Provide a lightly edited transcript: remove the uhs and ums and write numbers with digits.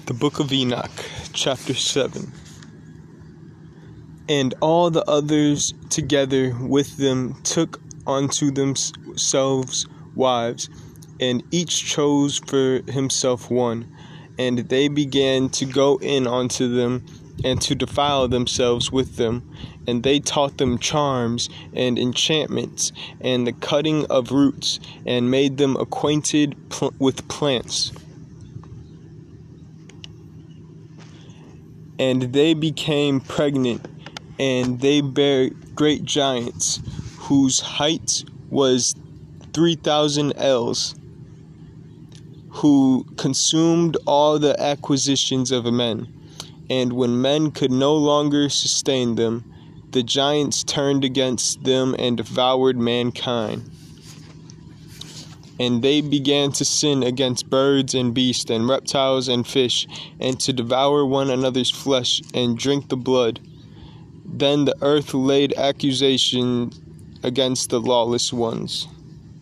The Book of Enoch, Chapter 7. And all the others together with them took unto themselves wives, and each chose for himself one. And they began to go in unto them, and to defile themselves with them. And they taught them charms, and enchantments, and the cutting of roots, and made them acquainted with plants. And they became pregnant, and they bare great giants, whose height was 3,000 ells, who consumed all the acquisitions of men. And when men could no longer sustain them, the giants turned against them and devoured mankind. And they began to sin against birds and beasts and reptiles and fish, and to devour one another's flesh and drink the blood. Then the earth laid accusation against the lawless ones.